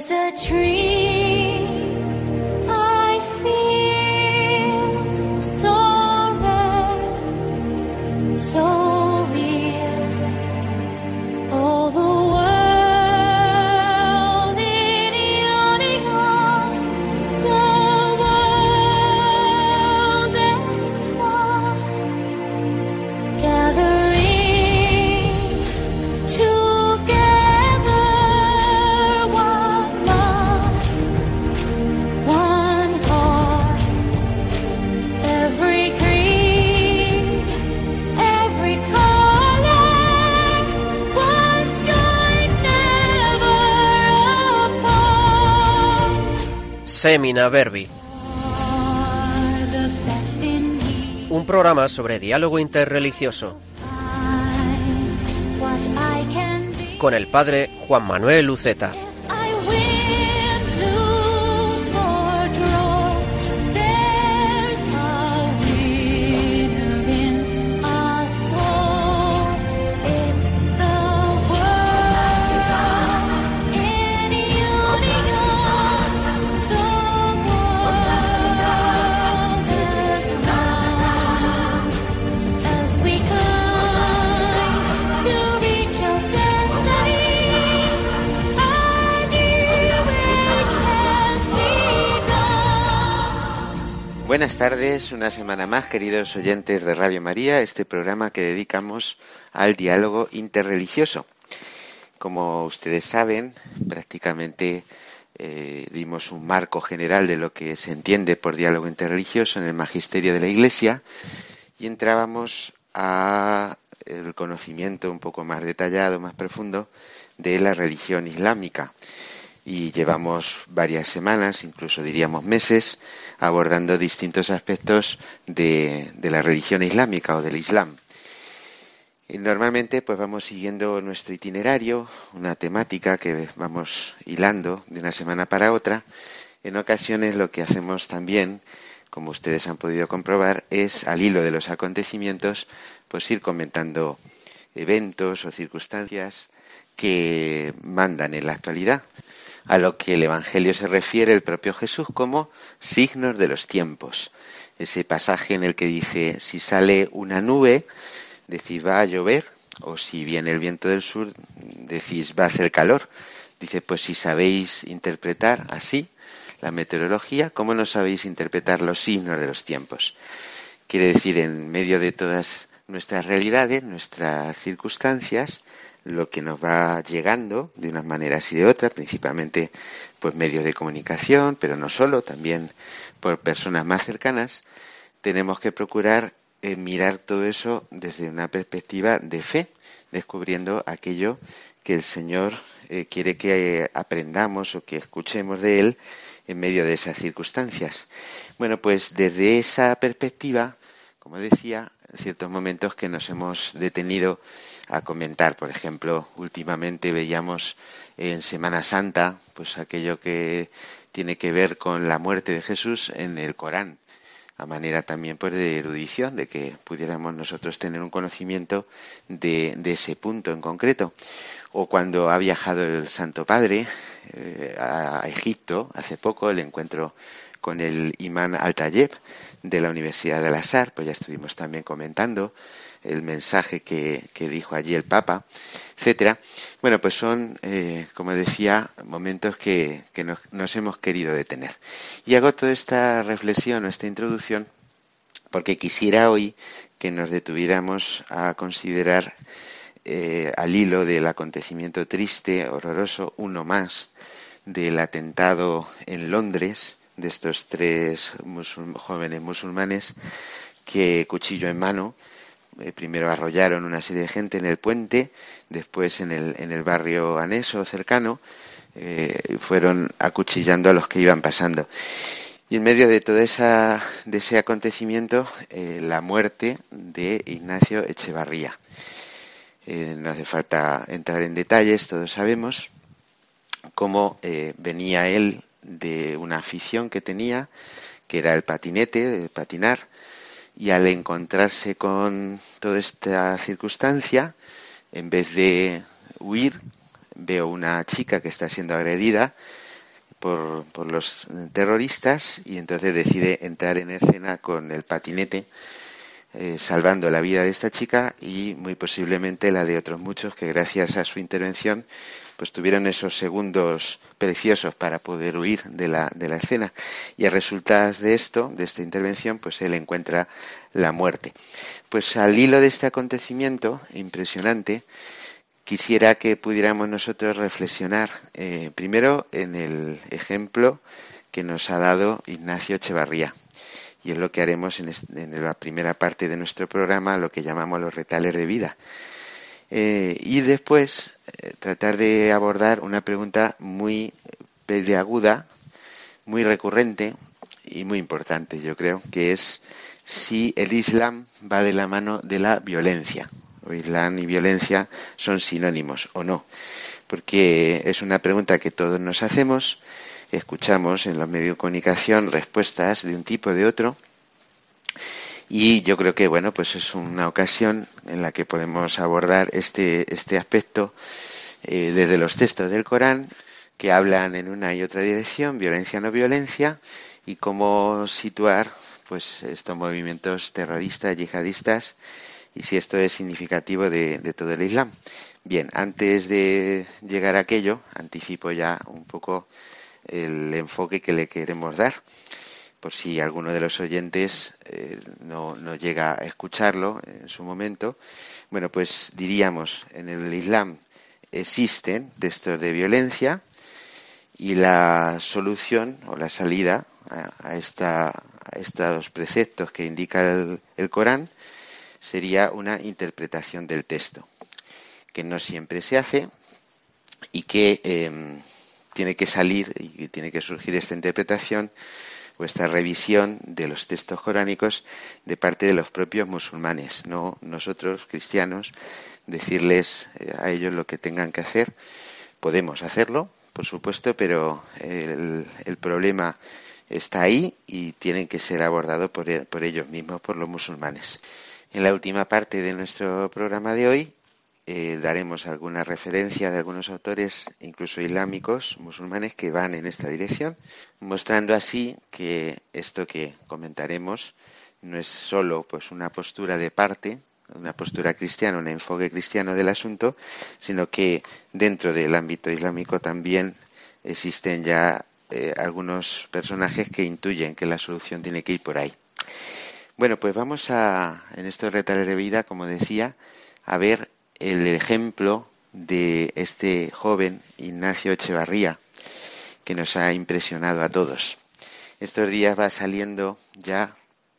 There's a tree I feel so red, so real. All the world in yawning on, the world is one, gathering together, one mind, one heart, every creed, every color, once joined, never apart. Semina Verbi, Are the best in me. un programa sobre diálogo interreligioso, Find what I can be. con el padre Juan Manuel Luceta. If I win, lose or draw, there's a winner in our soul. It's the world in union. The world is one. As we climb to reach our destiny, our new age has begun. Buenas tardes, una semana más, queridos oyentes de Radio María, este programa que dedicamos al diálogo interreligioso. Como ustedes saben, prácticamente dimos un marco general de lo que se entiende por diálogo interreligioso en el magisterio de la Iglesia y entrábamos a el conocimiento un poco más detallado, más profundo de la religión islámica. Y llevamos varias semanas, incluso diríamos meses, abordando distintos aspectos de la religión islámica o del Islam. Y normalmente pues vamos siguiendo nuestro itinerario, una temática que vamos hilando de una semana para otra. En ocasiones lo que hacemos también, como ustedes han podido comprobar, es al hilo de los acontecimientos pues ir comentando eventos o circunstancias que mandan en la actualidad, a lo que el Evangelio se refiere el propio Jesús como signos de los tiempos. Ese pasaje en el que dice, si sale una nube, decís va a llover, o si viene el viento del sur, decís va a hacer calor. Dice, pues si sabéis interpretar así la meteorología, ¿cómo no sabéis interpretar los signos de los tiempos? Quiere decir, en medio de todas nuestras realidades, nuestras circunstancias, lo que nos va llegando de unas maneras y de otras, principalmente pues medios de comunicación, pero no solo, también por personas más cercanas, tenemos que procurar mirar todo eso desde una perspectiva de fe, descubriendo aquello que el Señor quiere que aprendamos o que escuchemos de Él en medio de esas circunstancias. Bueno, pues desde esa perspectiva, como decía, en ciertos momentos que nos hemos detenido a comentar. Por ejemplo, últimamente veíamos en Semana Santa pues aquello que tiene que ver con la muerte de Jesús en el Corán, a manera también pues de erudición, de que pudiéramos nosotros tener un conocimiento de ese punto en concreto. O cuando ha viajado el Santo Padre a Egipto hace poco, el encuentro con el imán Al-Tayeb de la Universidad de Al-Azhar, pues ya estuvimos también comentando el mensaje que dijo allí el Papa, etcétera. Bueno, pues son, como decía, momentos que nos hemos querido detener. Y hago toda esta reflexión o esta introducción porque quisiera hoy que nos detuviéramos a considerar al hilo del acontecimiento triste, horroroso, uno más, del atentado en Londres de estos tres jóvenes musulmanes que, cuchillo en mano, primero arrollaron una serie de gente en el puente, después en el barrio anexo cercano, fueron acuchillando a los que iban pasando. Y en medio de todo de ese acontecimiento, la muerte de Ignacio Echevarría. No hace falta entrar en detalles, todos sabemos cómo venía él de una afición que tenía, que era el patinete, el patinar, y al encontrarse con toda esta circunstancia, en vez de huir, veo una chica que está siendo agredida por los terroristas y entonces decide entrar en escena con el patinete, salvando la vida de esta chica y muy posiblemente la de otros muchos que gracias a su intervención pues tuvieron esos segundos preciosos para poder huir de la escena, y a resultas de esto, de esta intervención, pues él encuentra la muerte. Pues al hilo de este acontecimiento impresionante, quisiera que pudiéramos nosotros reflexionar primero en el ejemplo que nos ha dado Ignacio Echevarría. Y es lo que haremos en la primera parte de nuestro programa, lo que llamamos los retales de vida. Y después tratar de abordar una pregunta muy peliaguda, muy recurrente y muy importante, yo creo, que es si el Islam va de la mano de la violencia. O Islam y violencia son sinónimos o no. Porque es una pregunta que todos nos hacemos. Escuchamos en los medios de comunicación respuestas de un tipo o de otro, y yo creo que bueno, pues es una ocasión en la que podemos abordar este aspecto desde los textos del Corán, que hablan en una y otra dirección, violencia no violencia, y cómo situar pues estos movimientos terroristas, yihadistas, y si esto es significativo de todo el Islam. Bien, antes de llegar a aquello, anticipo ya un poco el enfoque que le queremos dar, por si alguno de los oyentes no llega a escucharlo en su momento. Bueno, pues diríamos, en el Islam existen textos de violencia y la solución o la salida a estos preceptos que indica el Corán sería una interpretación del texto, que no siempre se hace y que tiene que salir y que tiene que surgir esta interpretación o esta revisión de los textos coránicos de parte de los propios musulmanes, no nosotros, cristianos, decirles a ellos lo que tengan que hacer. Podemos hacerlo, por supuesto, pero el problema está ahí y tienen que ser abordados por ellos mismos, por los musulmanes. En la última parte de nuestro programa de hoy daremos alguna referencia de algunos autores, incluso islámicos, musulmanes, que van en esta dirección, mostrando así que esto que comentaremos no es solo pues una postura de parte, una postura cristiana, un enfoque cristiano del asunto, sino que dentro del ámbito islámico también existen ya algunos personajes que intuyen que la solución tiene que ir por ahí. Bueno, pues vamos en estos retales de vida, como decía, a ver el ejemplo de este joven Ignacio Echevarría, que nos ha impresionado a todos. Estos días va saliendo ya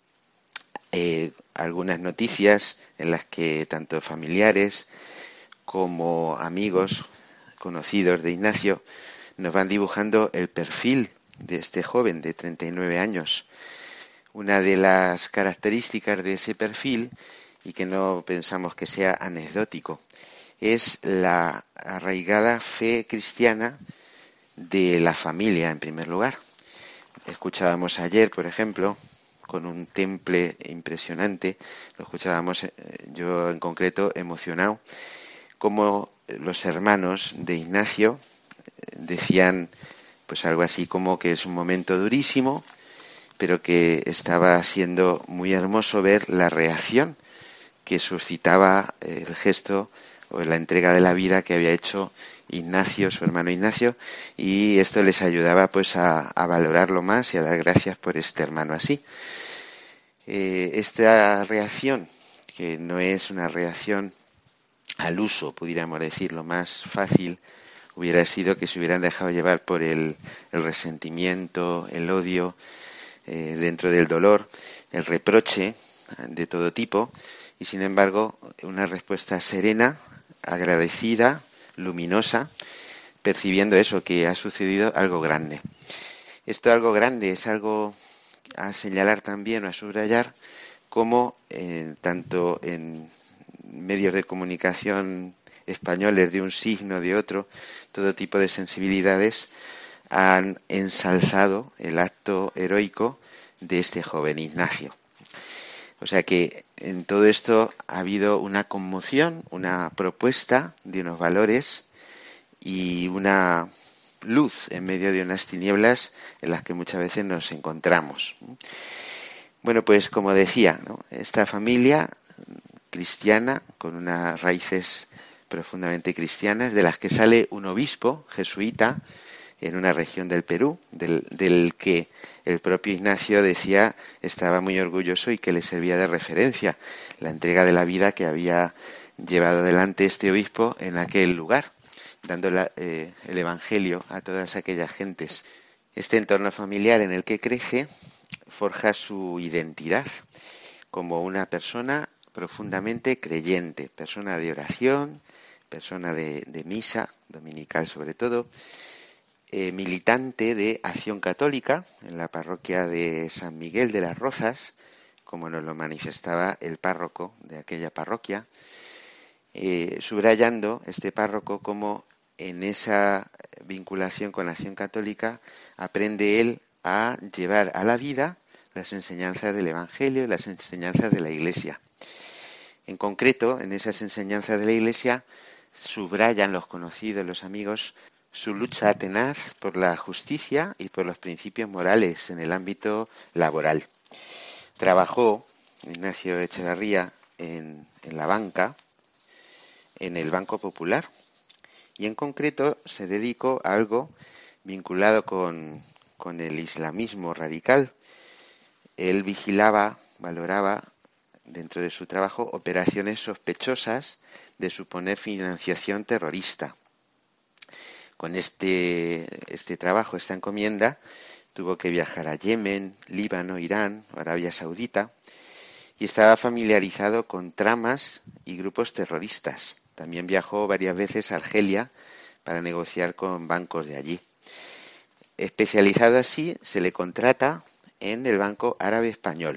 algunas noticias en las que tanto familiares como amigos conocidos de Ignacio nos van dibujando el perfil de este joven de 39 años. Una de las características de ese perfil, y que no pensamos que sea anecdótico, es la arraigada fe cristiana de la familia, en primer lugar. Escuchábamos ayer, por ejemplo, con un temple impresionante, lo escuchábamos yo en concreto emocionado, como los hermanos de Ignacio decían pues algo así como que es un momento durísimo, pero que estaba siendo muy hermoso ver la reacción que suscitaba el gesto o la entrega de la vida que había hecho Ignacio, su hermano Ignacio, y esto les ayudaba pues a valorarlo más y a dar gracias por este hermano así. Esta reacción, que no es una reacción al uso, pudiéramos decir, lo más fácil hubiera sido que se hubieran dejado llevar por el resentimiento, el odio, dentro del dolor, el reproche de todo tipo, y sin embargo una respuesta serena, agradecida, luminosa, percibiendo eso, que ha sucedido algo grande. Esto algo grande es algo a señalar también o a subrayar, como tanto en medios de comunicación españoles de un signo, de otro, todo tipo de sensibilidades han ensalzado el acto heroico de este joven Ignacio. O sea que en todo esto ha habido una conmoción, una propuesta de unos valores y una luz en medio de unas tinieblas en las que muchas veces nos encontramos. Bueno, pues como decía, ¿no? Esta familia cristiana, con unas raíces profundamente cristianas, de las que sale un obispo jesuita en una región del Perú, del que el propio Ignacio decía estaba muy orgulloso y que le servía de referencia la entrega de la vida que había llevado adelante este obispo en aquel lugar, dando el Evangelio a todas aquellas gentes. Este entorno familiar en el que crece forja su identidad como una persona profundamente creyente, persona de oración, persona de misa, dominical sobre todo, militante de Acción Católica en la parroquia de San Miguel de las Rozas, como nos lo manifestaba el párroco de aquella parroquia, subrayando este párroco como en esa vinculación con la Acción Católica aprende él a llevar a la vida las enseñanzas del Evangelio, las enseñanzas de la Iglesia. En concreto, en esas enseñanzas de la Iglesia subrayan los conocidos, los amigos, su lucha tenaz por la justicia y por los principios morales en el ámbito laboral. Trabajó Ignacio Echevarría en la banca, en el Banco Popular, y en concreto se dedicó a algo vinculado con el islamismo radical. Él vigilaba, valoraba dentro de su trabajo operaciones sospechosas de suponer financiación terrorista. Con este trabajo, esta encomienda, tuvo que viajar a Yemen, Líbano, Irán, Arabia Saudita, y estaba familiarizado con tramas y grupos terroristas. También viajó varias veces a Argelia para negociar con bancos de allí. Especializado así, se le contrata en el Banco Árabe Español,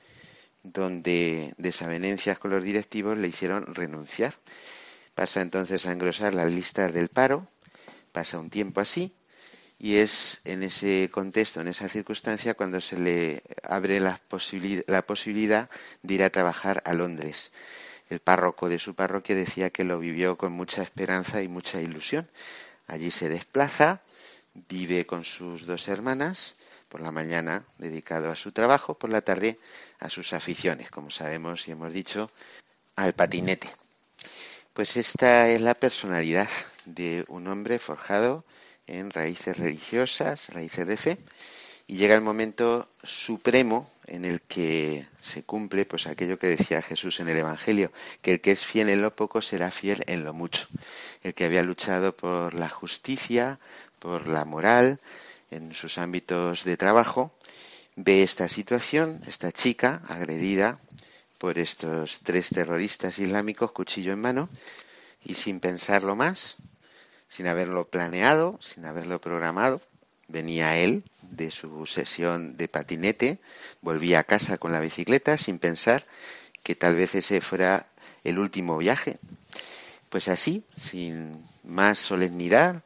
donde desavenencias con los directivos le hicieron renunciar. Pasa entonces a engrosar las listas del paro, pasa un tiempo así, y es en ese contexto, en esa circunstancia, cuando se le abre la posibilidad de ir a trabajar a Londres. El párroco de su parroquia decía que lo vivió con mucha esperanza y mucha ilusión. Allí se desplaza, vive con sus dos hermanas, por la mañana dedicado a su trabajo, por la tarde a sus aficiones, como sabemos y hemos dicho, al patinete. Pues esta es la personalidad de un hombre forjado en raíces religiosas, raíces de fe, y llega el momento supremo en el que se cumple pues aquello que decía Jesús en el Evangelio, que el que es fiel en lo poco será fiel en lo mucho. El que había luchado por la justicia, por la moral, en sus ámbitos de trabajo, ve esta situación, esta chica agredida por estos 3 terroristas islámicos, cuchillo en mano, y sin pensarlo más, sin haberlo planeado, sin haberlo programado, venía él de su sesión de patinete, volvía a casa con la bicicleta sin pensar que tal vez ese fuera el último viaje. Pues así, sin más solemnidad,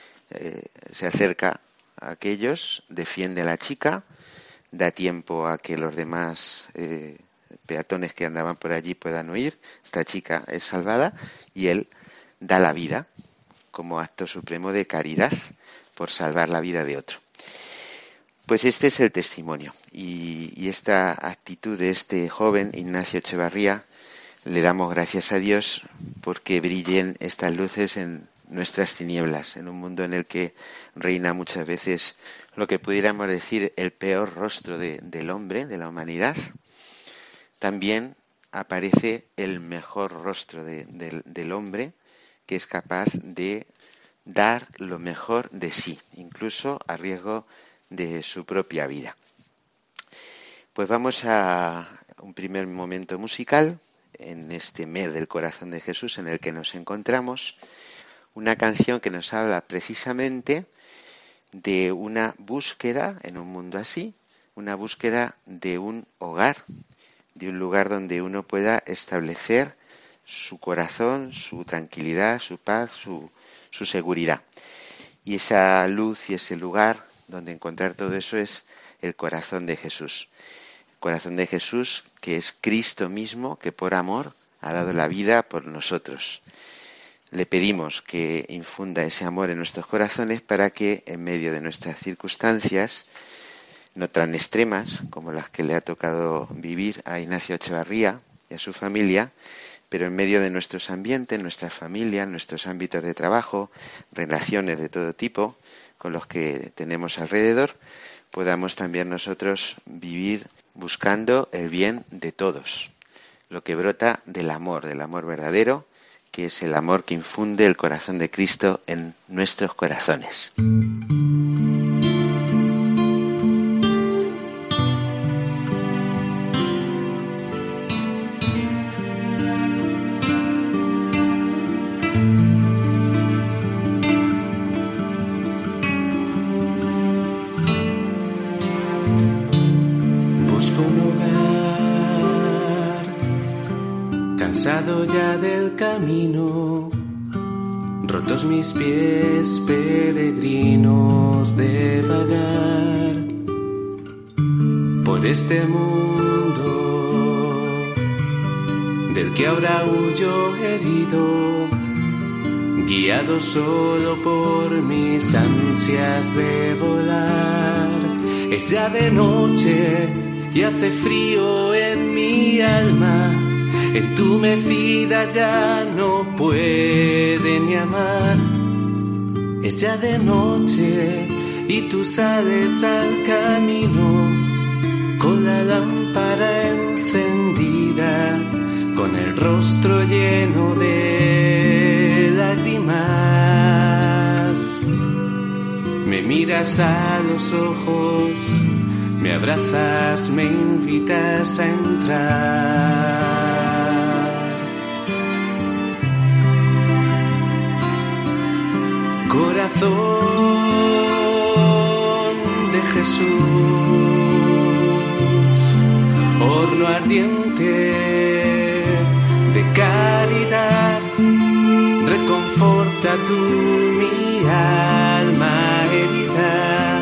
se acerca a aquellos, defiende a la chica, da tiempo a que los demás peatones que andaban por allí puedan huir. Esta chica es salvada y él da la vida como acto supremo de caridad por salvar la vida de otro. Pues este es el testimonio y esta actitud de este joven Ignacio Echevarría, le damos gracias a Dios porque brillen estas luces en nuestras tinieblas, en un mundo en el que reina muchas veces lo que pudiéramos decir el peor rostro del hombre, de la humanidad. También aparece el mejor rostro del hombre, que es capaz de dar lo mejor de sí, incluso a riesgo de su propia vida. Pues vamos a un primer momento musical en este mes del corazón de Jesús en el que nos encontramos, una canción que nos habla precisamente de una búsqueda en un mundo así, una búsqueda de un hogar, de un lugar donde uno pueda establecer su corazón, su tranquilidad, su paz, su seguridad. Y esa luz y ese lugar donde encontrar todo eso es el corazón de Jesús. El corazón de Jesús, que es Cristo mismo, que por amor ha dado la vida por nosotros. le pedimos que infunda ese amor en nuestros corazones para que en medio de nuestras circunstancias, no tan extremas como las que le ha tocado vivir a Ignacio Echevarría y a su familia, pero en medio de nuestros ambientes, nuestras familias, nuestros ámbitos de trabajo, relaciones de todo tipo con los que tenemos alrededor, podamos también nosotros vivir buscando el bien de todos, lo que brota del amor verdadero, que es el amor que infunde el corazón de Cristo en nuestros corazones. Cansado ya del camino, rotos mis pies peregrinos de vagar por este mundo del que ahora huyo herido, guiado solo por mis ansias de volar. Es ya de noche y hace frío en mi alma. Entumecida ya no puede ni amar. Es ya de noche y tú sales al camino con la lámpara encendida, con el rostro lleno de lágrimas. Me miras a los ojos, me abrazas, me invitas a entrar. Corazón de Jesús, horno ardiente de caridad, reconforta tú mi alma herida.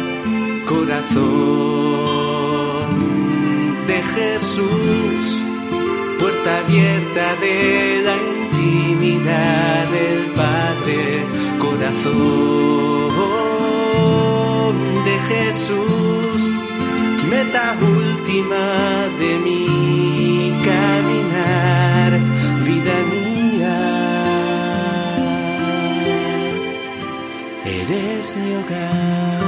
Corazón de Jesús, puerta abierta de la intimidad del Padre. Corazón de Jesús, meta última de mi caminar, vida mía, eres mi hogar.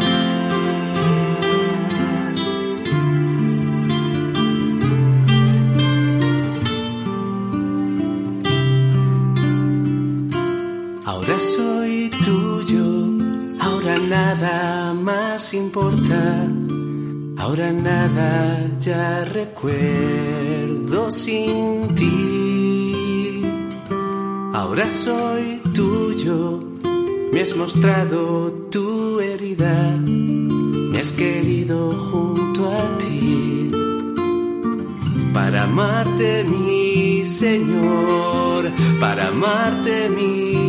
Ahora soy tuyo, ahora nada más importa, ahora nada ya recuerdo sin ti. Ahora soy tuyo, me has mostrado tu herida, me has querido junto a ti. Para amarte mi Señor, para amarte mi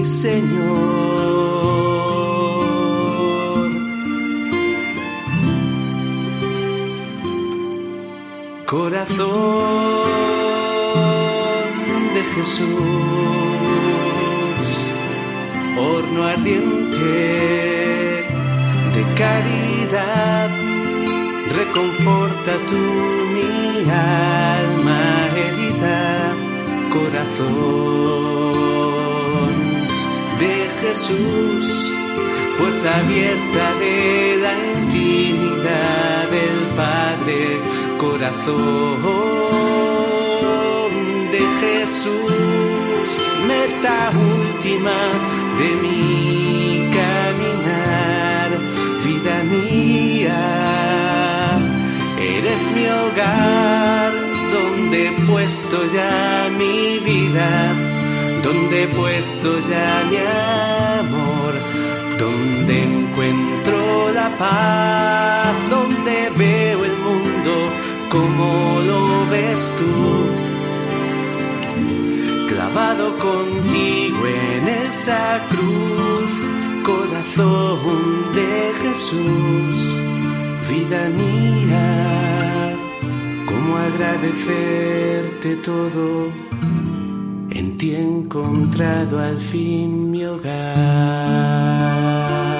Señor. Corazón de Jesús, horno ardiente de caridad, reconforta tú mi alma herida. Corazón de Jesús, puerta abierta de la intimidad del Padre. Corazón de Jesús, meta última de mi caminar, vida mía, eres mi hogar, donde he puesto ya mi vida, donde he puesto ya mi amor, donde encuentro la paz, donde veo el mundo como lo ves tú, clavado contigo en esa cruz. Corazón de Jesús, vida mía, cómo agradecerte todo en en ti he encontrado al fin mi hogar.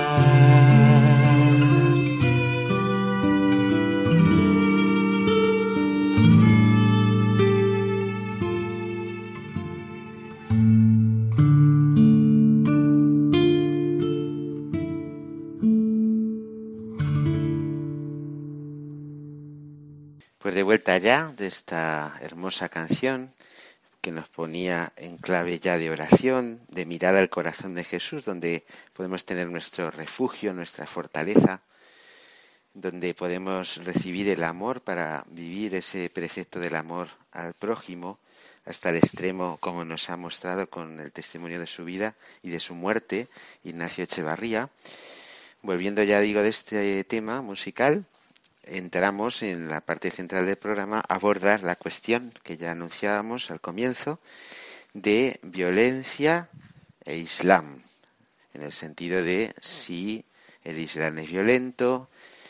Pues de vuelta ya de esta hermosa canción que nos ponía en clave ya de oración, de mirar al corazón de Jesús, donde podemos tener nuestro refugio, nuestra fortaleza, donde podemos recibir el amor para vivir ese precepto del amor al prójimo hasta el extremo, como nos ha mostrado con el testimonio de su vida y de su muerte, Ignacio Echevarría. Volviendo ya, digo, de este tema musical, entramos en la parte central del programa a abordar la cuestión que ya anunciábamos al comienzo de violencia e Islam, en el sentido de si el Islam es violento,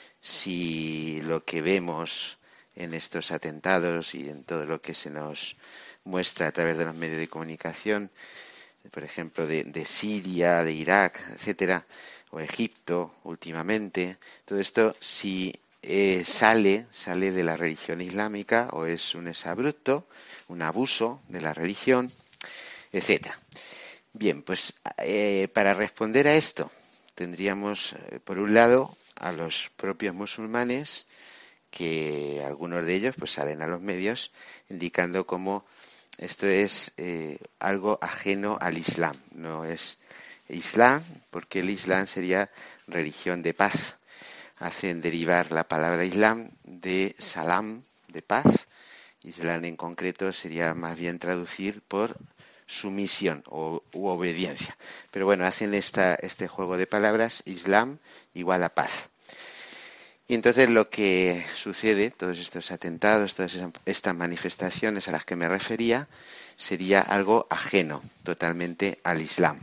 si lo que vemos en estos atentados y en todo lo que se nos muestra a través de los medios de comunicación, por ejemplo de Siria, de Irak, etcétera, o Egipto últimamente, todo esto si sale de la religión islámica o es un exabrupto, un abuso de la religión, etcétera. Bien, pues para responder a esto tendríamos por un lado a los propios musulmanes, que algunos de ellos pues salen a los medios indicando cómo esto es algo ajeno al Islam, no es Islam, porque el Islam sería religión de paz. Hacen derivar la palabra Islam de salam, de paz. Islam en concreto sería más bien traducir por sumisión u obediencia. Pero bueno, hacen este juego de palabras, Islam igual a paz. Y entonces lo que sucede, todos estos atentados, todas estas manifestaciones a las que me refería, sería algo ajeno totalmente al Islam.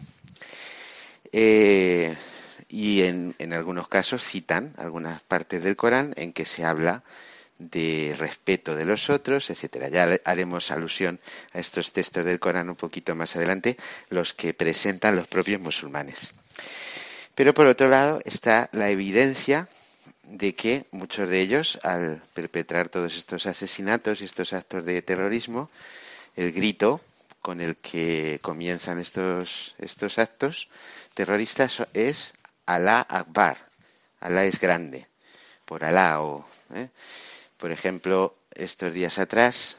Y en algunos casos citan algunas partes del Corán en que se habla de respeto de los otros, etcétera. Ya haremos alusión a estos textos del Corán un poquito más adelante, los que presentan los propios musulmanes. Pero por otro lado está la evidencia de que muchos de ellos, al perpetrar todos estos asesinatos y estos actos de terrorismo, el grito con el que comienzan estos actos terroristas es Alá Akbar, Alá es grande, por Alá por ejemplo, estos días atrás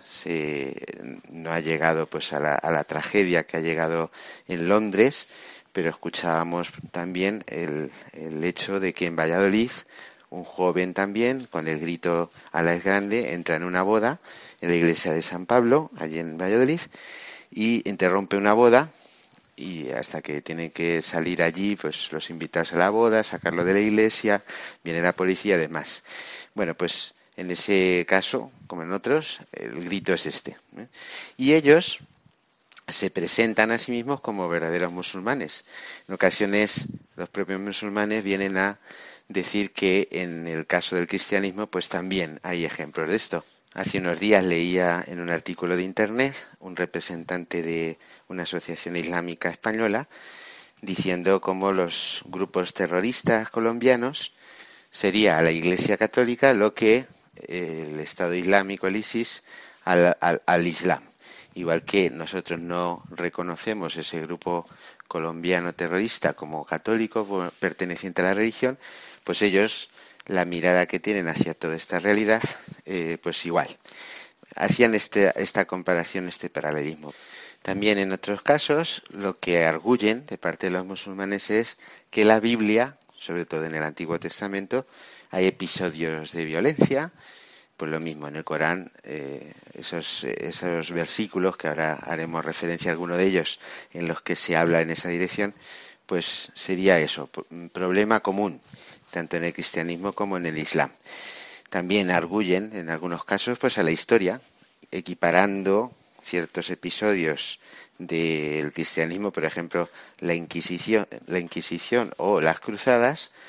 no ha llegado pues a la tragedia que ha llegado en Londres, pero escuchábamos también el hecho de que en Valladolid un joven también, con el grito Alá es grande, entra en una boda en la iglesia de San Pablo, allí en Valladolid, y interrumpe una boda. Y hasta que tienen que salir allí, pues los invitados a la boda, sacarlo de la iglesia, viene la policía y demás. Bueno, pues en ese caso, como en otros, el grito es este. Y ellos se presentan a sí mismos como verdaderos musulmanes. En ocasiones los propios musulmanes vienen a decir que en el caso del cristianismo, pues también hay ejemplos de esto. Hace unos días leía en un artículo de internet un representante de una asociación islámica española diciendo cómo los grupos terroristas colombianos sería a la Iglesia Católica lo que el Estado Islámico, el ISIS, al Islam. Igual que nosotros no reconocemos ese grupo colombiano terrorista como católico perteneciente a la religión, pues ellos, la mirada que tienen hacia toda esta realidad, pues igual. Hacían esta comparación, este paralelismo. También en otros casos, lo que arguyen de parte de los musulmanes es que la Biblia, sobre todo en el Antiguo Testamento, hay episodios de violencia. Pues lo mismo, en el Corán, esos versículos, que ahora haremos referencia a alguno de ellos, en los que se habla en esa dirección, pues sería eso, un problema común, tanto en el cristianismo como en el Islam. También arguyen, en algunos casos, pues a la historia, equiparando ciertos episodios del cristianismo, por ejemplo, la Inquisición o las Cruzadas,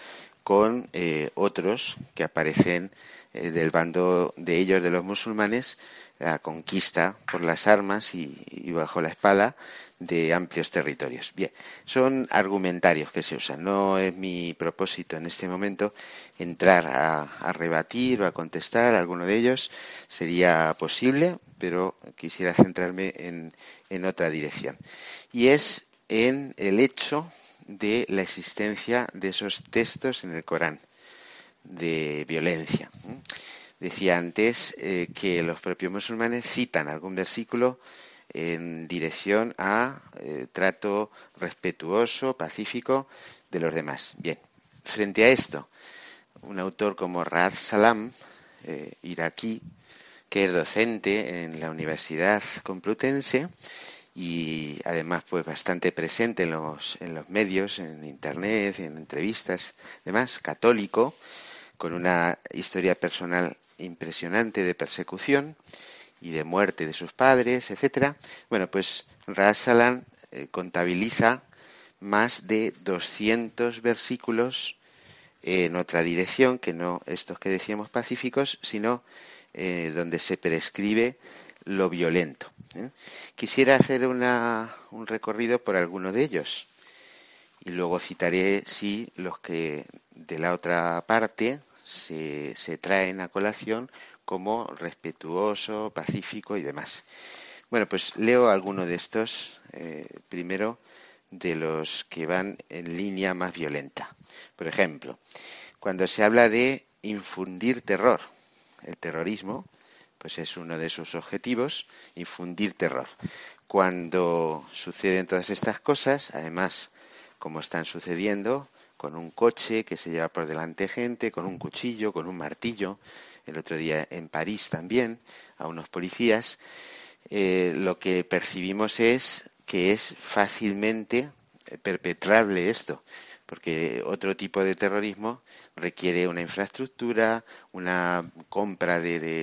con otros que aparecen del bando de ellos, de los musulmanes, la conquista por las armas y bajo la espada de amplios territorios. Bien, son argumentarios que se usan. No es mi propósito en este momento entrar a rebatir o a contestar alguno de ellos. Sería posible, pero quisiera centrarme en otra dirección. Y es en el hecho de la existencia de esos textos en el Corán de violencia. Decía antes que los propios musulmanes citan algún versículo en dirección a trato respetuoso, pacífico de los demás. Bien, frente a esto, un autor como Raad Salam, iraquí, que es docente en la Universidad Complutense y además pues bastante presente en los medios, en internet, en entrevistas, demás, católico, con una historia personal impresionante de persecución y de muerte de sus padres, etcétera. Bueno, pues Raad Salam contabiliza más de 200 versículos en otra dirección, que no estos que decíamos pacíficos, sino donde se prescribe lo violento. Quisiera hacer un recorrido por alguno de ellos y luego citaré, sí, los que de la otra parte se traen a colación como respetuoso, pacífico y demás. Bueno, pues leo alguno de estos, primero de los que van en línea más violenta. Por ejemplo, cuando se habla de infundir terror, el terrorismo, pues es uno de sus objetivos, infundir terror. Cuando suceden todas estas cosas, además, como están sucediendo, con un coche que se lleva por delante gente, con un cuchillo, con un martillo, el otro día en París también, a unos policías, lo que percibimos es que es fácilmente perpetrable esto, porque otro tipo de terrorismo requiere una infraestructura, una compra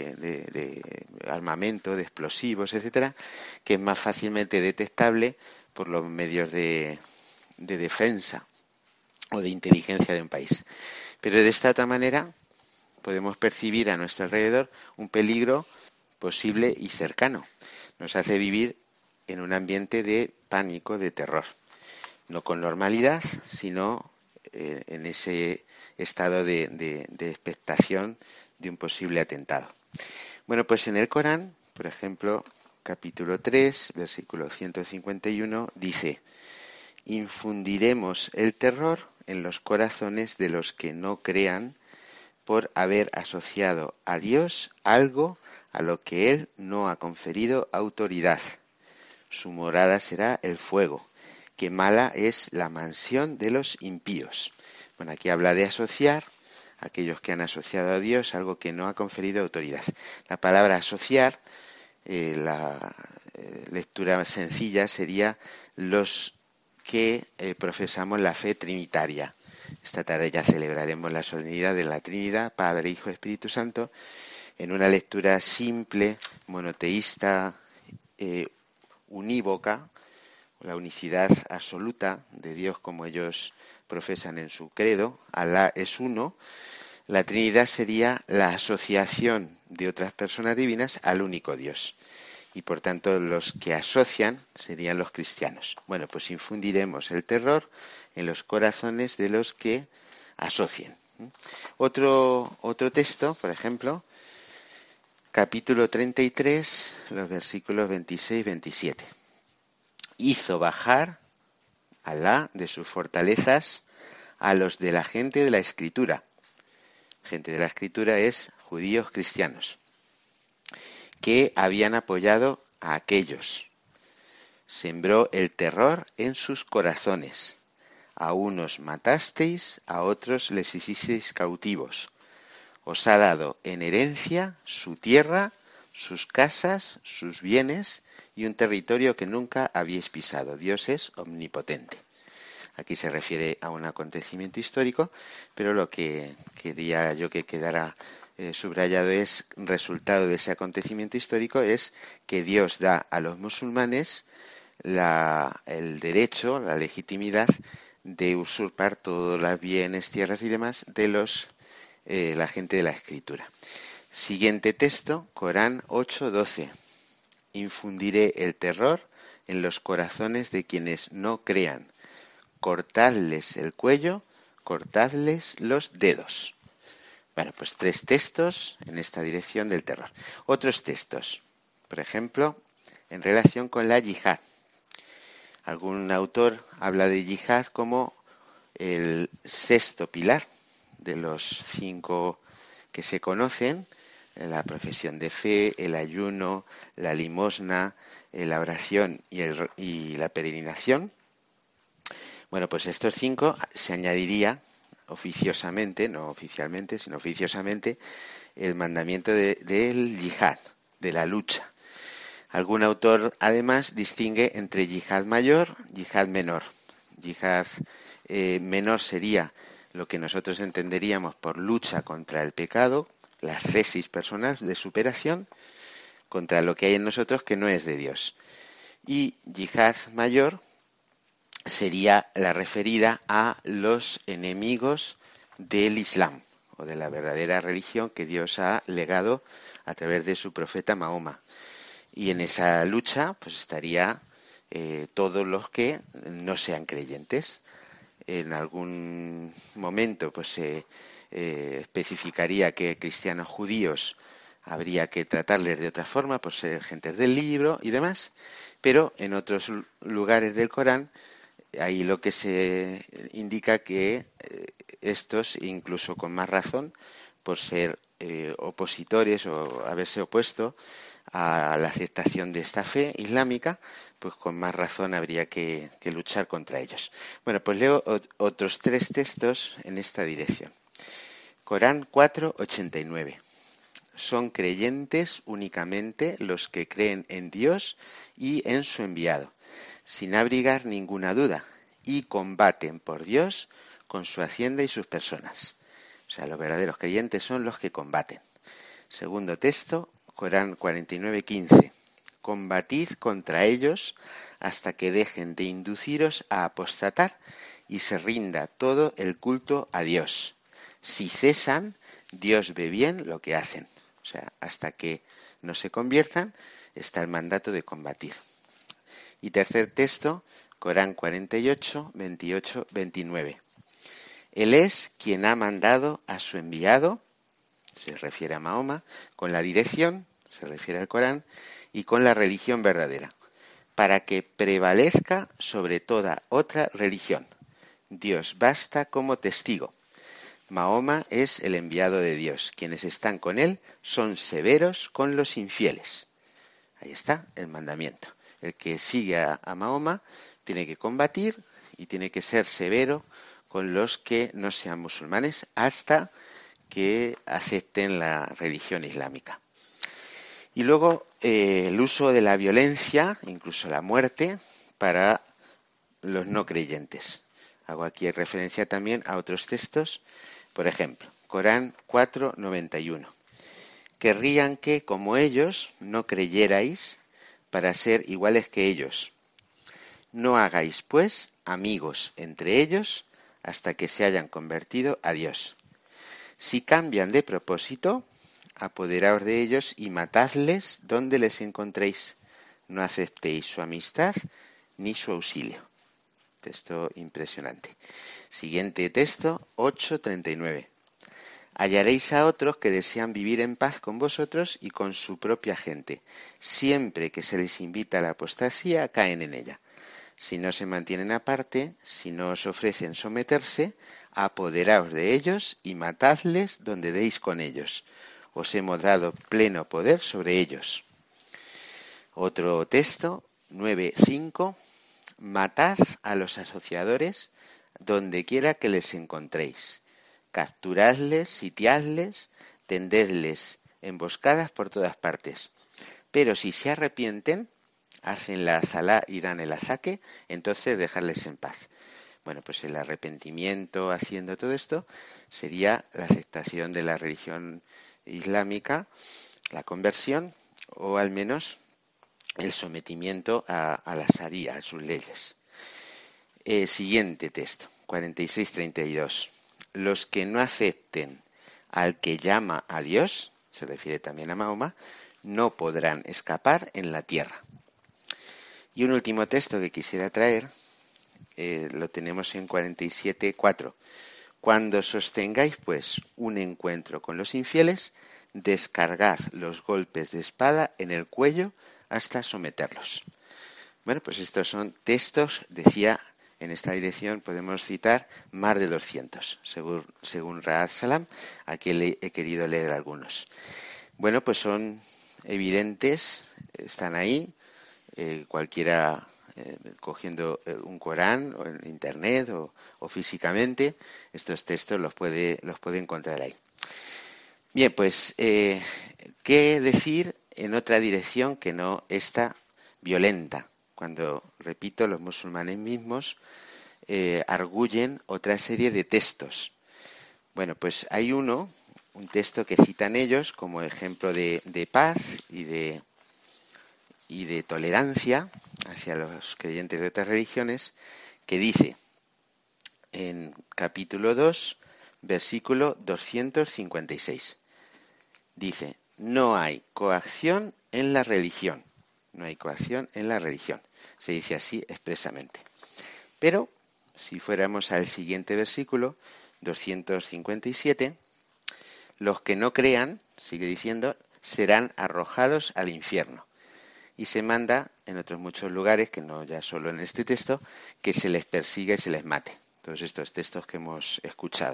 de armamento, de explosivos, etcétera, que es más fácilmente detectable por los medios de defensa o de inteligencia de un país. Pero de esta otra manera podemos percibir a nuestro alrededor un peligro posible y cercano. Nos hace vivir en un ambiente de pánico, de terror. No con normalidad, sino en ese estado de expectación de un posible atentado. Bueno, pues en el Corán, por ejemplo, capítulo 3, versículo 151, dice: infundiremos el terror en los corazones de los que no crean por haber asociado a Dios algo a lo que Él no ha conferido autoridad. Su morada será el fuego, que mala es la mansión de los impíos. Bueno, aquí habla de asociar a aquellos que han asociado a Dios algo que no ha conferido autoridad. La palabra asociar, la lectura sencilla sería los que profesamos la fe trinitaria. Esta tarde ya celebraremos la solemnidad de la Trinidad, Padre, Hijo, Espíritu Santo, en una lectura simple, monoteísta, unívoca, la unicidad absoluta de Dios como ellos profesan en su credo. Alá es uno. La Trinidad sería la asociación de otras personas divinas al único Dios. Y por tanto los que asocian serían los cristianos. Bueno, pues infundiremos el terror en los corazones de los que asocien. Otro texto, por ejemplo, capítulo 33, los versículos 26 y 27. Hizo bajar Alá de sus fortalezas a los de la gente de la Escritura. Gente de la Escritura es judíos cristianos, que habían apoyado a aquellos. Sembró el terror en sus corazones. A unos matasteis, a otros les hicisteis cautivos. Os ha dado en herencia su tierra, sus casas, sus bienes y un territorio que nunca habíais pisado. Dios es omnipotente. Aquí se refiere a un acontecimiento histórico, pero lo que quería yo que quedara subrayado es, resultado de ese acontecimiento histórico, es que Dios da a los musulmanes el derecho, la legitimidad de usurpar todos los bienes, tierras y demás de la gente de la Escritura. Siguiente texto, Corán 8:12. Infundiré el terror en los corazones de quienes no crean. Cortadles el cuello, cortadles los dedos. Bueno, pues 3 textos en esta dirección del terror. Otros textos, por ejemplo, en relación con la yihad. Algún autor habla de yihad como el 6º pilar de los 5 que se conocen: la profesión de fe, el ayuno, la limosna, la oración y la peregrinación. Bueno, pues estos 5 se añadiría oficiosamente, no oficialmente, sino oficiosamente, el mandamiento del yihad, de la lucha. Algún autor, además, distingue entre yihad mayor y yihad menor. Yihad menor sería lo que nosotros entenderíamos por lucha contra el pecado, la ascesis personal de superación, contra lo que hay en nosotros que no es de Dios. Y yihad mayor sería la referida a los enemigos del Islam, o de la verdadera religión que Dios ha legado a través de su profeta Mahoma. Y en esa lucha pues estaría todos los que no sean creyentes. En algún momento pues se especificaría que cristianos judíos habría que tratarles de otra forma por ser gentes del libro y demás, pero en otros lugares del Corán ahí lo que se indica que estos, incluso con más razón, por ser opositores o haberse opuesto a la aceptación de esta fe islámica, pues con más razón habría que luchar contra ellos. Bueno, pues leo otros 3 textos en esta dirección. Corán 4:89. Son creyentes únicamente los que creen en Dios y en su enviado, sin abrigar ninguna duda, y combaten por Dios con su hacienda y sus personas. O sea, los verdaderos creyentes son los que combaten. Segundo texto, Corán 49:15. Combatid contra ellos hasta que dejen de induciros a apostatar y se rinda todo el culto a Dios. Si cesan, Dios ve bien lo que hacen. O sea, hasta que no se conviertan, está el mandato de combatir. Y tercer texto, Corán 48, 28, 29. Él es quien ha mandado a su enviado, se refiere a Mahoma, con la dirección, se refiere al Corán, y con la religión verdadera, para que prevalezca sobre toda otra religión. Dios basta como testigo. Mahoma es el enviado de Dios. Quienes están con él son severos con los infieles. Ahí está el mandamiento. El que sigue a Mahoma tiene que combatir y tiene que ser severo con los que no sean musulmanes hasta que acepten la religión islámica. Y luego el uso de la violencia, incluso la muerte, para los no creyentes. Hago aquí referencia también a otros textos. Por ejemplo, Corán 4:91. Querrían que, como ellos, no creyerais para ser iguales que ellos. No hagáis, pues, amigos entre ellos hasta que se hayan convertido a Dios. Si cambian de propósito, apoderaos de ellos y matadles donde les encontréis. No aceptéis su amistad ni su auxilio. Texto impresionante. Siguiente texto, 8:39. Hallaréis a otros que desean vivir en paz con vosotros y con su propia gente. Siempre que se les invita a la apostasía, caen en ella. Si no se mantienen aparte, si no os ofrecen someterse, apoderaos de ellos y matadles donde deis con ellos. Os hemos dado pleno poder sobre ellos. Otro texto, 9:5. Matad a los asociadores donde quiera que les encontréis. Capturadles, sitiadles, tendedles emboscadas por todas partes. Pero si se arrepienten, hacen la azalá y dan el azaque, entonces dejadles en paz. Bueno, pues el arrepentimiento haciendo todo esto sería la aceptación de la religión islámica, la conversión, o al menos el sometimiento a la sharía, a sus leyes. Siguiente texto, 46:32. Los que no acepten al que llama a Dios, se refiere también a Mahoma, no podrán escapar en la tierra. Y un último texto que quisiera traer, lo tenemos en 47:4. Cuando sostengáis, pues, un encuentro con los infieles, descargad los golpes de espada en el cuello hasta someterlos. Bueno, pues estos son textos, decía, en esta dirección podemos citar más de 200, según Raad Salam. Aquí he querido leer algunos. Bueno, pues son evidentes, están ahí, cualquiera cogiendo un Corán o en internet o físicamente, estos textos los puede encontrar ahí. Bien, pues, ¿qué decir en otra dirección que no esta violenta? Cuando, repito, los musulmanes mismos arguyen otra serie de textos. Bueno, pues hay un texto que citan ellos como ejemplo de paz y de tolerancia hacia los creyentes de otras religiones, que dice en capítulo 2, versículo 256. Dice: no hay coacción en la religión. No hay coacción en la religión. Se dice así expresamente. Pero, si fuéramos al siguiente versículo, 257, los que no crean, sigue diciendo, serán arrojados al infierno. Y se manda, en otros muchos lugares, que no ya solo en este texto, que se les persiga y se les mate. Todos estos textos que hemos escuchado.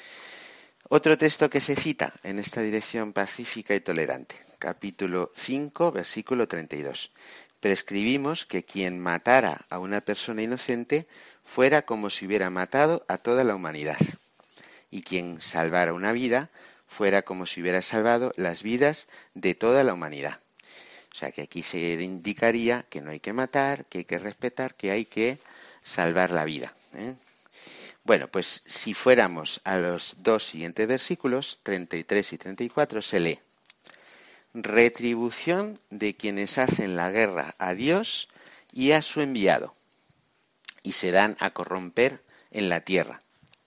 Otro texto que se cita en esta dirección pacífica y tolerante, capítulo 5, versículo 32. Prescribimos que quien matara a una persona inocente fuera como si hubiera matado a toda la humanidad, y quien salvara una vida fuera como si hubiera salvado las vidas de toda la humanidad. O sea que aquí se indicaría que no hay que matar, que hay que respetar, que hay que salvar la vida, ¿eh? Bueno, pues si fuéramos a los dos siguientes versículos, 33 y 34, se lee: retribución de quienes hacen la guerra a Dios y a su enviado, y serán a corromper en la tierra.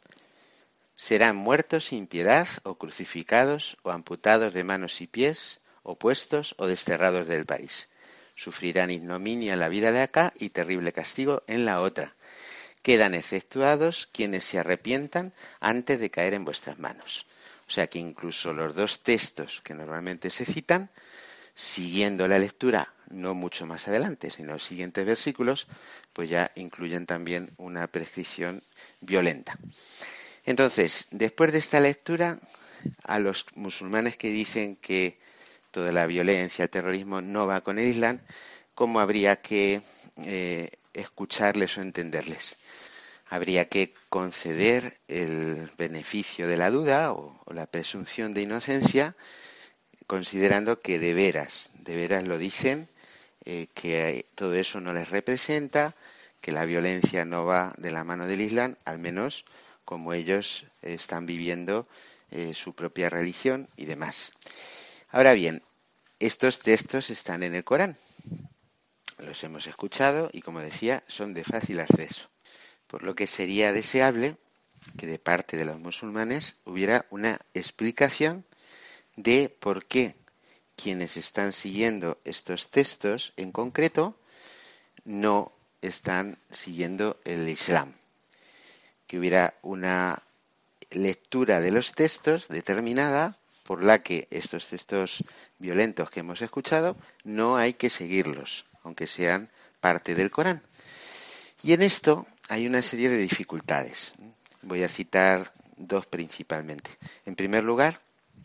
Serán muertos sin piedad, o crucificados, o amputados de manos y pies, o puestos o desterrados del país. Sufrirán ignominia en la vida de acá y terrible castigo en la otra. Quedan exceptuados quienes se arrepientan antes de caer en vuestras manos. O sea que incluso los dos textos que normalmente se citan, siguiendo la lectura, no mucho más adelante, sino los siguientes versículos, pues ya incluyen también una prescripción violenta. Entonces, después de esta lectura, a los musulmanes que dicen que toda la violencia, el terrorismo no va con el Islam, ¿cómo habría que escucharles o entenderles? Habría que conceder el beneficio de la duda o la presunción de inocencia, considerando que de veras lo dicen, que todo eso no les representa, que la violencia no va de la mano del Islam, al menos como ellos están viviendo su propia religión y demás. Ahora bien, estos textos están en el Corán. Los hemos escuchado y, como decía, son de fácil acceso. Por lo que sería deseable que de parte de los musulmanes hubiera una explicación de por qué quienes están siguiendo estos textos en concreto no están siguiendo el Islam. Que hubiera una lectura de los textos determinada por la que estos textos violentos que hemos escuchado no hay que seguirlos, aunque sean parte del Corán. Y en esto hay una serie de dificultades. Voy a citar dos principalmente. En primer lugar,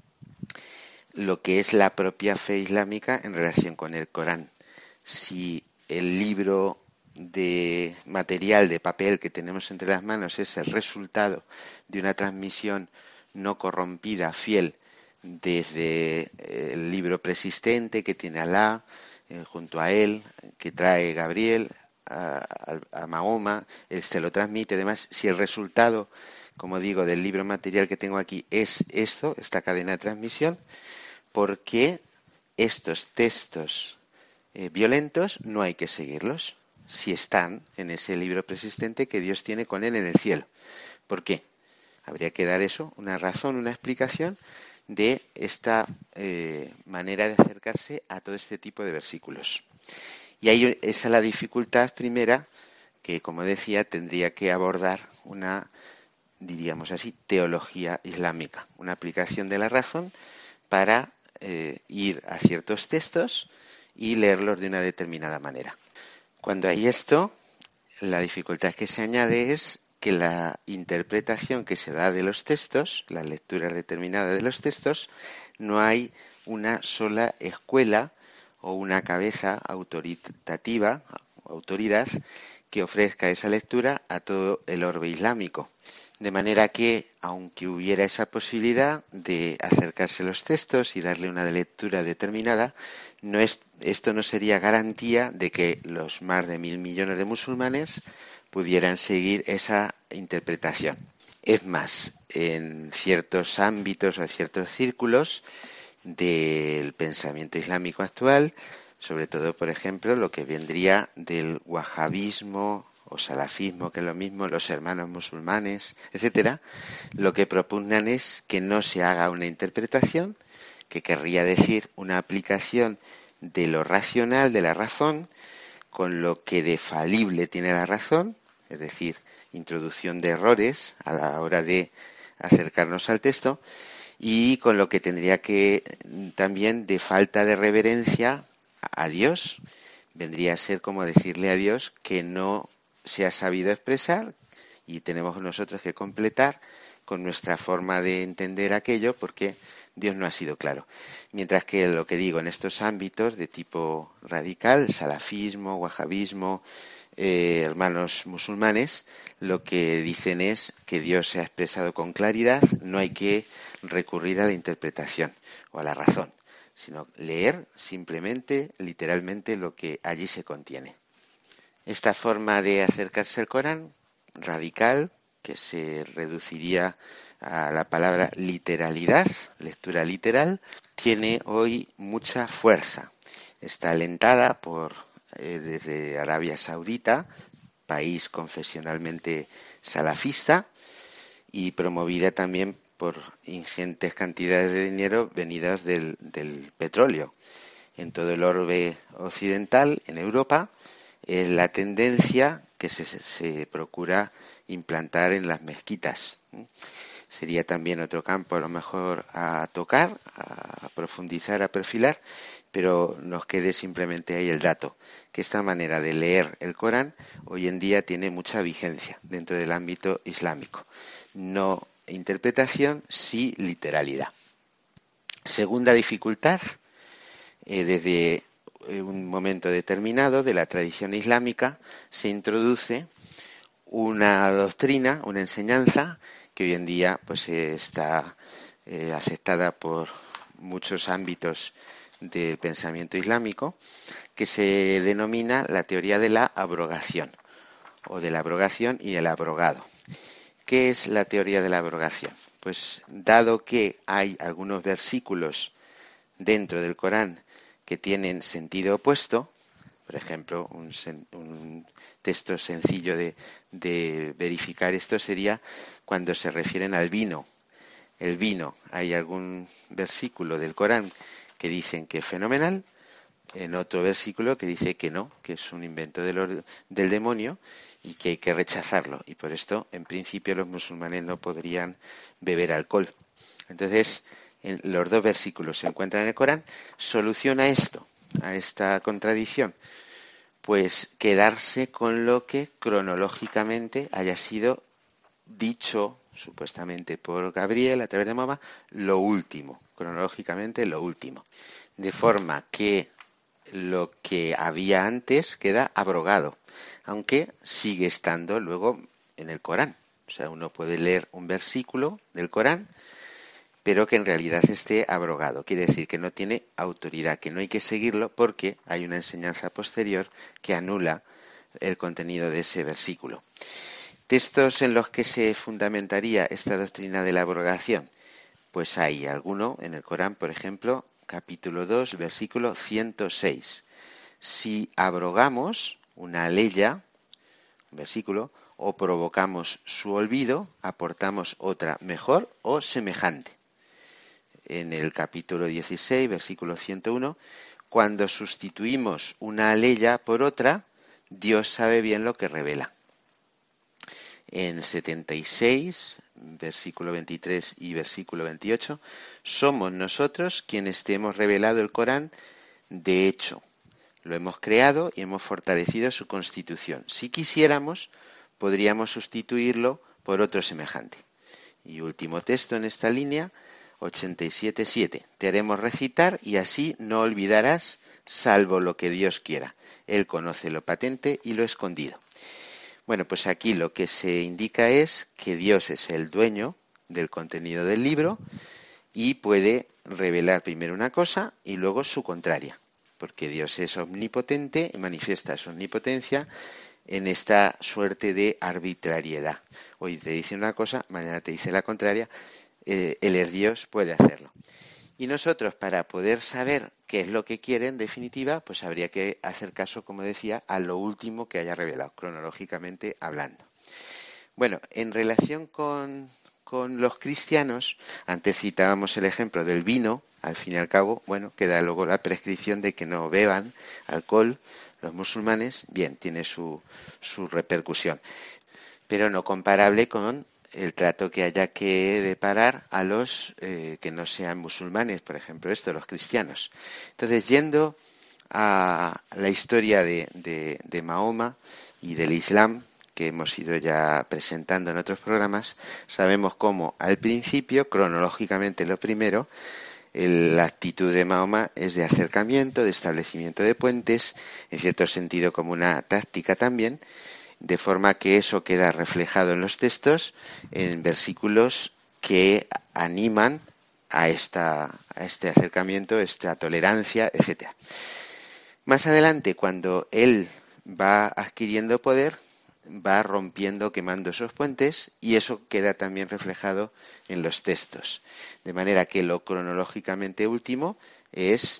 lo que es la propia fe islámica en relación con el Corán. Si el libro de material, de papel que tenemos entre las manos es el resultado de una transmisión no corrompida, fiel, desde el libro preexistente que tiene Alá, junto a él, que trae Gabriel, a Mahoma, él se lo transmite, además, si el resultado, como digo, del libro material que tengo aquí es esto, esta cadena de transmisión, ¿por qué estos textos violentos no hay que seguirlos? si están en ese libro preexistente que Dios tiene con él en el cielo. ¿Por qué? Habría que dar eso, una razón, una explicación de esta manera de acercarse a todo este tipo de versículos. Y ahí esa es la dificultad primera que, como decía, tendría que abordar una, diríamos así, teología islámica, una aplicación de la razón para ir a ciertos textos y leerlos de una determinada manera. Cuando hay esto, la dificultad que se añade es que la interpretación que se da de los textos, la lectura determinada de los textos, no hay una sola escuela o una cabeza autoritativa, autoridad, que ofrezca esa lectura a todo el orbe islámico. De manera que, aunque hubiera esa posibilidad de acercarse a los textos y darle una lectura determinada, esto no sería garantía de que los más de 1.000 millones de musulmanes pudieran seguir esa interpretación. Es más, en ciertos ámbitos o en ciertos círculos del pensamiento islámico actual, sobre todo, por ejemplo, lo que vendría del wahabismo o salafismo, que es lo mismo, los hermanos musulmanes, etcétera, lo que propugnan es que no se haga una interpretación, que querría decir una aplicación de lo racional, de la razón, con lo que de falible tiene la razón, es decir, introducción de errores a la hora de acercarnos al texto, y con lo que tendría que también de falta de reverencia a Dios, vendría a ser como decirle a Dios que no se ha sabido expresar y tenemos nosotros que completar con nuestra forma de entender aquello porque Dios no ha sido claro. Mientras que lo que digo en estos ámbitos de tipo radical, salafismo, wahabismo, hermanos musulmanes, lo que dicen es que Dios se ha expresado con claridad, no hay que recurrir a la interpretación o a la razón, sino leer simplemente, literalmente, lo que allí se contiene. Esta forma de acercarse al Corán, radical, que se reduciría a la palabra literalidad, lectura literal, tiene hoy mucha fuerza. Está alentada desde Arabia Saudita, país confesionalmente salafista, y promovida también por ingentes cantidades de dinero venidas del petróleo. En todo el orbe occidental, en Europa, es la tendencia que se procura implantar en las mezquitas. Sería también otro campo a lo mejor a tocar, a profundizar, a perfilar, pero nos quede simplemente ahí el dato, que esta manera de leer el Corán hoy en día tiene mucha vigencia dentro del ámbito islámico. No interpretación, sí literalidad. Segunda dificultad, desde un momento determinado de la tradición islámica se introduce una doctrina, una enseñanza que hoy en día pues está aceptada por muchos ámbitos del pensamiento islámico, que se denomina la teoría de la abrogación o de la abrogación y el abrogado. ¿Qué es la teoría de la abrogación? Pues dado que hay algunos versículos dentro del Corán que tienen sentido opuesto, por ejemplo, un texto sencillo de verificar esto sería cuando se refieren al vino. El vino, hay algún versículo del Corán que dicen que es fenomenal, en otro versículo que dice que no, que es un invento del demonio y que hay que rechazarlo. Y por esto, en principio, los musulmanes no podrían beber alcohol. Entonces, los dos versículos se encuentran en el Corán. ¿Soluciona esto, a esta contradicción? Pues quedarse con lo que cronológicamente haya sido dicho, supuestamente por Gabriel, a través de Mahoma, lo último, cronológicamente lo último. De forma que lo que había antes queda abrogado, aunque sigue estando luego en el Corán. O sea, uno puede leer un versículo del Corán, pero que en realidad esté abrogado. Quiere decir que no tiene autoridad, que no hay que seguirlo porque hay una enseñanza posterior que anula el contenido de ese versículo. Textos en los que se fundamentaría esta doctrina de la abrogación, pues hay alguno en el Corán, por ejemplo, capítulo 2, versículo 106. Si abrogamos, una leya, un versículo, o provocamos su olvido, aportamos otra mejor o semejante. En el capítulo 16, versículo 101, cuando sustituimos una leya por otra, Dios sabe bien lo que revela. En 76, versículo 23 y versículo 28, somos nosotros quienes te hemos revelado el Corán. De hecho, lo hemos creado y hemos fortalecido su constitución. Si quisiéramos, podríamos sustituirlo por otro semejante. Y último texto en esta línea, 87.7. Te haremos recitar y así no olvidarás, salvo lo que Dios quiera. Él conoce lo patente y lo escondido. Bueno, pues aquí lo que se indica es que Dios es el dueño del contenido del libro y puede revelar primero una cosa y luego su contraria, porque Dios es omnipotente y manifiesta su omnipotencia en esta suerte de arbitrariedad. Hoy te dice una cosa, mañana te dice la contraria. Él es Dios, puede hacerlo. Y nosotros, para poder saber qué es lo que quiere, en definitiva, pues habría que hacer caso, como decía, a lo último que haya revelado, cronológicamente hablando. Bueno, en relación con los cristianos, antes citábamos el ejemplo del vino, al fin y al cabo, bueno, queda luego la prescripción de que no beban alcohol los musulmanes, bien, tiene su repercusión, pero no comparable con el trato que haya que deparar a los que no sean musulmanes, por ejemplo, los cristianos. Entonces, yendo a la historia de Mahoma y del Islam, que hemos ido ya presentando en otros programas, sabemos cómo al principio, cronológicamente lo primero, la actitud de Mahoma es de acercamiento, de establecimiento de puentes, en cierto sentido como una táctica también, de forma que eso queda reflejado en los textos, en versículos que animan a este acercamiento, esta tolerancia, etc. Más adelante, cuando él va adquiriendo poder, va rompiendo, quemando esos puentes, y eso queda también reflejado en los textos. De manera que lo cronológicamente último es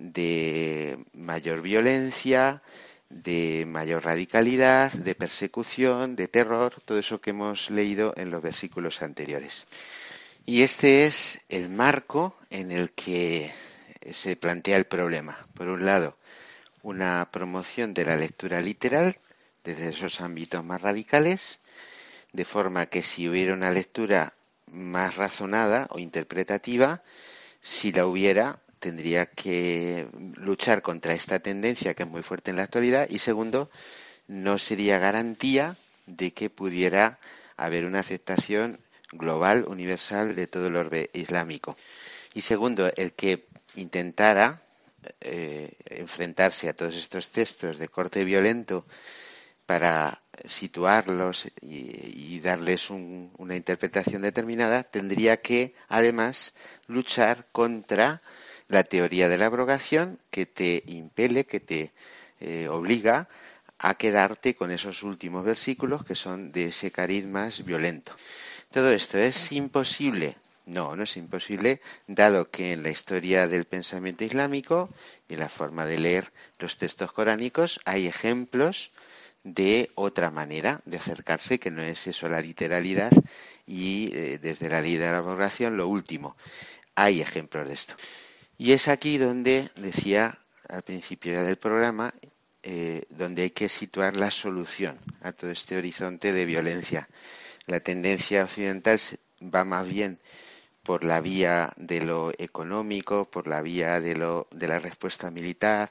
de mayor violencia, de mayor radicalidad, de persecución, de terror, todo eso que hemos leído en los versículos anteriores. Y este es el marco en el que se plantea el problema. Por un lado, una promoción de la lectura literal desde esos ámbitos más radicales, de forma que si hubiera una lectura más razonada o interpretativa, si la hubiera, tendría que luchar contra esta tendencia que es muy fuerte en la actualidad, y segundo, no sería garantía de que pudiera haber una aceptación global, universal de todo el orbe islámico. Y segundo, el que intentara enfrentarse a todos estos textos de corte violento para situarlos y darles una interpretación determinada, tendría que además luchar contra la teoría de la abrogación, que te impele, que te obliga a quedarte con esos últimos versículos que son de ese cariz más violento. ¿Todo esto es imposible? No, no es imposible, dado que en la historia del pensamiento islámico y en la forma de leer los textos coránicos hay ejemplos de otra manera de acercarse, que no es eso la literalidad y desde la ley de la abrogación lo último. Hay ejemplos de esto. Y es aquí donde, decía al principio ya del programa, donde hay que situar la solución a todo este horizonte de violencia. La tendencia occidental va más bien por la vía de lo económico, por la vía de la respuesta militar,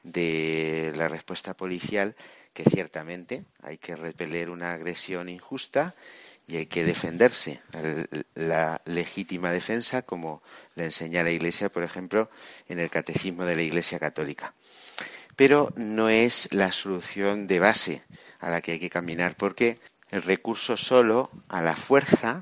de la respuesta policial, que ciertamente hay que repeler una agresión injusta y hay que defenderse, la legítima defensa, como le enseña la Iglesia, por ejemplo, en el Catecismo de la Iglesia Católica. Pero no es la solución de base a la que hay que caminar, porque el recurso solo a la fuerza,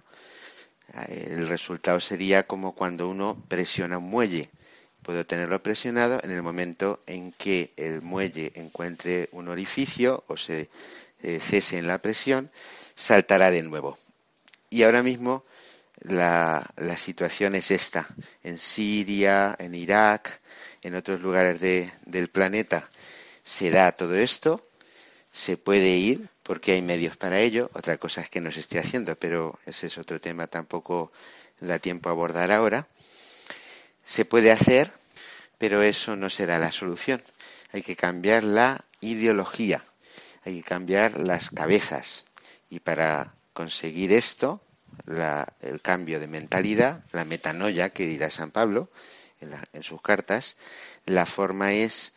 el resultado sería como cuando uno presiona un muelle. Puedo tenerlo presionado, en el momento en que el muelle encuentre un orificio o se cese en la presión, saltará de nuevo. Y ahora mismo la situación es esta. En Siria, en Irak, en otros lugares del planeta se da todo esto. se puede ir porque hay medios para ello. Otra cosa es que no se esté haciendo, pero ese es otro tema, tampoco da tiempo a abordar ahora. Se puede hacer, pero eso no será la solución. Hay que cambiar la ideología, hay que cambiar las cabezas. Y para conseguir esto, el cambio de mentalidad, la metanoia que dirá San Pablo en sus cartas, la forma es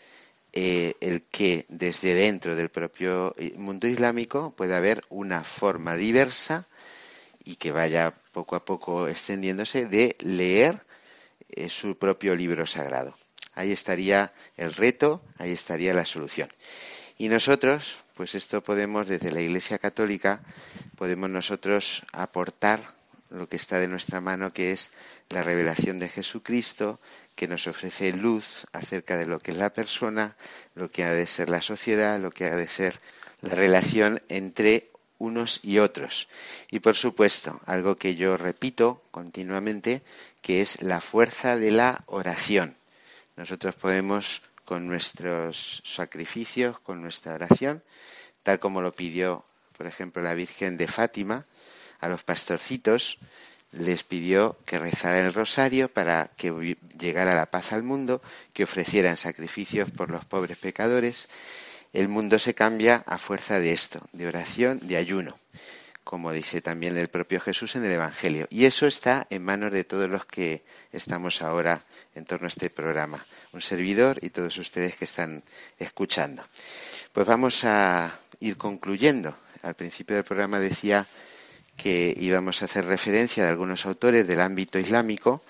el que desde dentro del propio mundo islámico pueda haber una forma diversa y que vaya poco a poco extendiéndose de leer su propio libro sagrado. Ahí estaría el reto, ahí estaría la solución. Y nosotros, pues esto podemos, desde la Iglesia Católica, podemos nosotros aportar lo que está de nuestra mano, que es la revelación de Jesucristo, que nos ofrece luz acerca de lo que es la persona, lo que ha de ser la sociedad, lo que ha de ser la relación entre unos y otros. Y por supuesto, algo que yo repito continuamente, que es la fuerza de la oración. Nosotros podemos, con nuestros sacrificios, con nuestra oración, tal como lo pidió, por ejemplo, la Virgen de Fátima, a los pastorcitos, les pidió que rezaran el rosario para que llegara la paz al mundo, que ofrecieran sacrificios por los pobres pecadores. El mundo se cambia a fuerza de esto, de oración, de ayuno, como dice también el propio Jesús en el Evangelio. Y eso está en manos de todos los que estamos ahora en torno a este programa, un servidor y todos ustedes que están escuchando. Pues vamos a ir concluyendo. Al principio del programa decía que íbamos a hacer referencia a algunos autores del ámbito islámico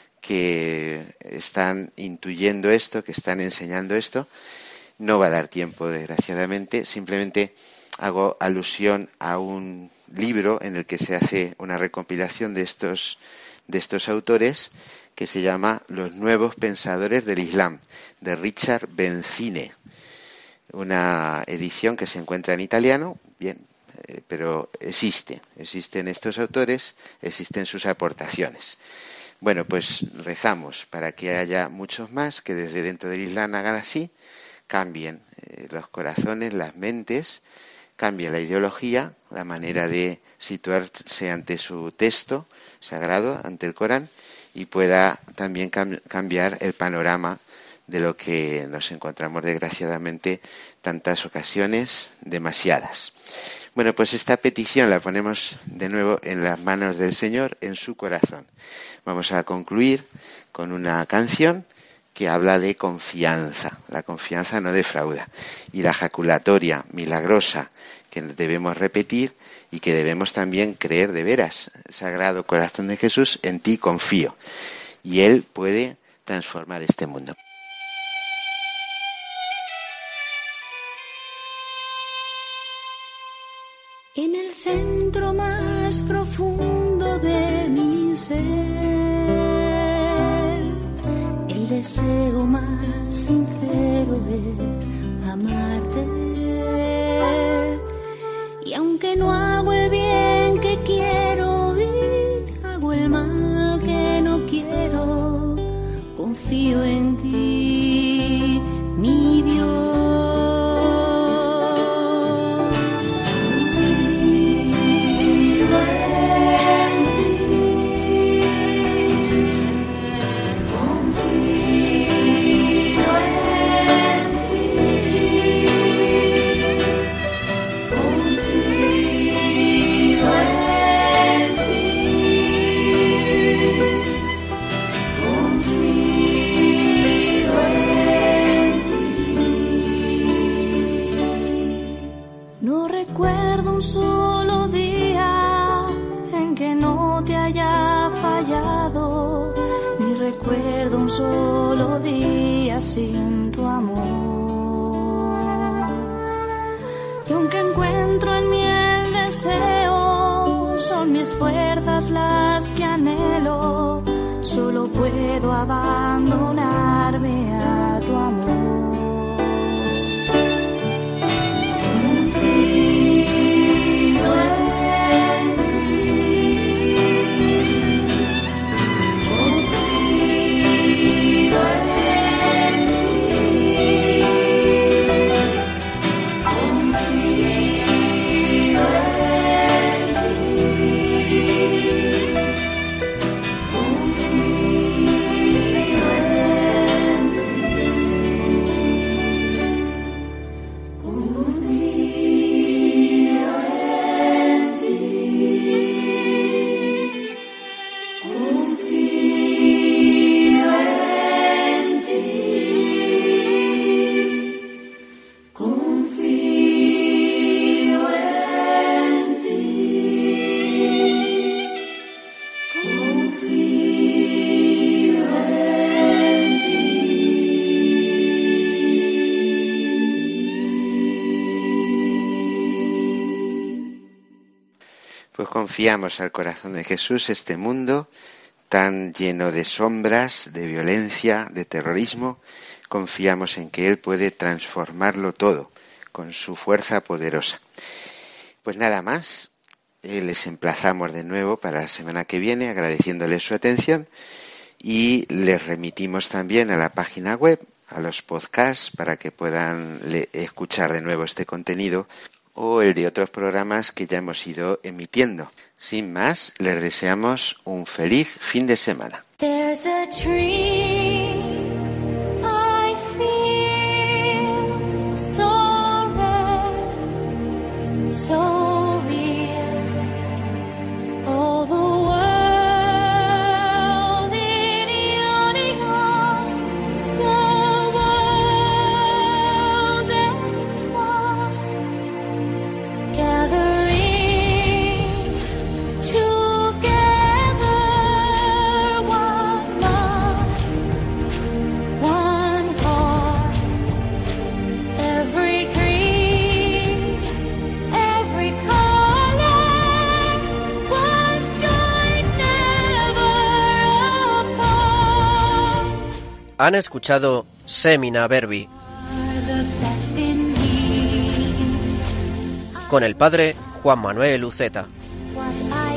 que están intuyendo esto, que están enseñando esto. No va a dar tiempo, desgraciadamente. Simplemente hago alusión a un libro en el que se hace una recopilación de estos autores, que se llama Los nuevos pensadores del Islam, de Richard Benzine. Una edición que se encuentra en italiano, bien, pero existen estos autores, existen sus aportaciones. Bueno, pues rezamos para que haya muchos más que desde dentro del Islam hagan así, cambien los corazones, las mentes, cambie la ideología, la manera de situarse ante su texto sagrado, ante el Corán, y pueda también cambiar el panorama de lo que nos encontramos desgraciadamente tantas ocasiones, demasiadas. Bueno, pues esta petición la ponemos de nuevo en las manos del Señor, en su corazón. Vamos a concluir con una canción que habla de confianza. La confianza no defrauda. Y la jaculatoria milagrosa que debemos repetir y que debemos también creer de veras. Sagrado Corazón de Jesús, en ti confío. Y Él puede transformar este mundo. En el centro más profundo de mi ser, el deseo más sincero es amarte. Y aunque no hago el bien que quiero y hago el mal que no quiero, confío en ti, mi Dios. Solo día en que no te haya fallado, ni recuerdo un solo día sin tu amor. Y aunque encuentro en mí el deseo, son mis fuerzas las que anhelo, solo puedo abandonarme a tu amor. Confío confiamos al corazón de Jesús este mundo tan lleno de sombras, de violencia, de terrorismo. Confiamos en que Él puede transformarlo todo con su fuerza poderosa. Pues nada más, les emplazamos de nuevo para la semana que viene, agradeciéndoles su atención, y les remitimos también a la página web, a los podcasts, para que puedan escuchar de nuevo este contenido o el de otros programas que ya hemos ido emitiendo. Sin más, les deseamos un feliz fin de semana. There's a tree I feel so red, so real. All the world in yawning on, the world that's one, gathering together, one mind, one heart. Every creed, every color, one story never apart. Han escuchado Semina Verbi Are the best in me. con el padre Juan Manuel Uceta. What I